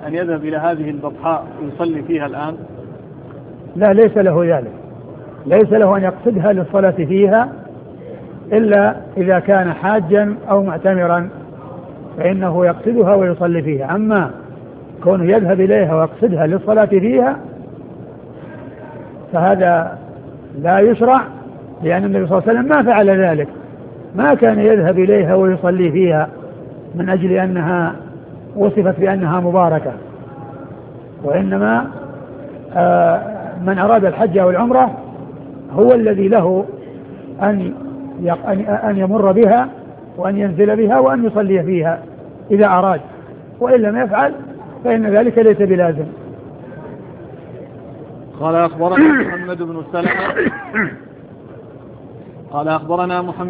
أن يذهب إلى هذه البطحاء ويصلي فيها الآن؟ لا، ليس له ذلك، ليس له أن يقصدها للصلاة فيها إلا إذا كان حاجا أو معتمرا فإنه يقصدها ويصلي فيها. أما كونه يذهب إليها ويقصدها للصلاة فيها فهذا لا يشرع، لأن النبي صلى الله عليه وسلم ما فعل ذلك، ما كان يذهب إليها ويصلي فيها من أجل أنها وصفت بأنها مباركة، وإنما من أراد الحج أو العمرة هو الذي له أن يمر بها وأن ينزل بها وأن يصلي فيها إذا أراد، وإن لم يفعل فإن ذلك ليس بلازم. قال أخبرنا محمد بن سلمة قال أخبرنا محمد